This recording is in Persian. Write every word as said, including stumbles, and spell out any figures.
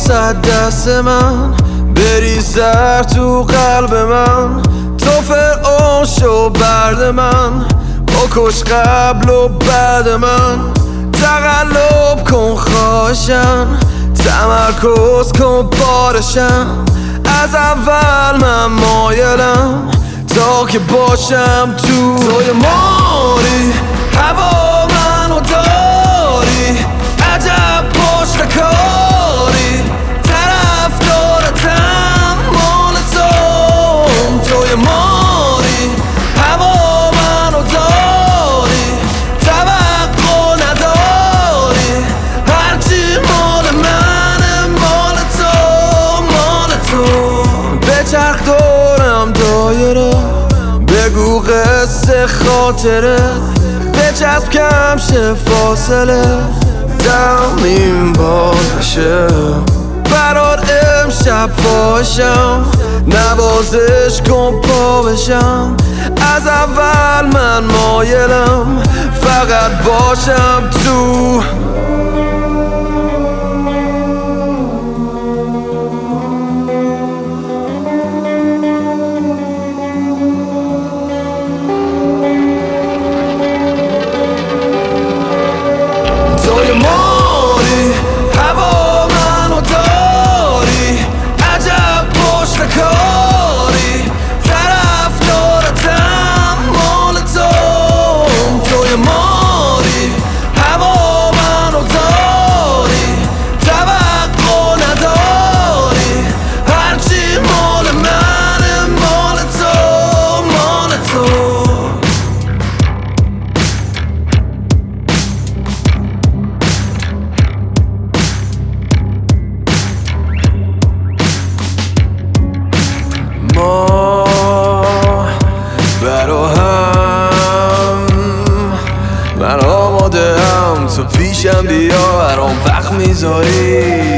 واسه دست من بریزر تو قلب من، تو فرعون شو برد من، بکش قبل و بعد من، تقلب کن خواهشم، تمرکز کن بارشم، از اول من مایلم تا که باشم تو. توی ماری هوا منو داری، عجب پشت کاری، طرف دارتم مال تو. توی ماری هوا منو داری، توقع نداری، هرچی مال منه مال تو مال تو. بچرخ دورم دایره، بگو قصه خاطره، بچسب کم شه فاصله، دمیم باز بشه برات امشب فاشم، نوازش کن پا بشم، از اول من مایلم فقط باشم تو. توی ماری هوا منو داری، عجب پشت کاری، طرف دارتم مال تو. توی ماری هوا منو داری، توقع نداری، هرچی مال منه مال تو مال تو. ما برا هم من آماده هم، تو پیشم بیا برام وقت میذاری،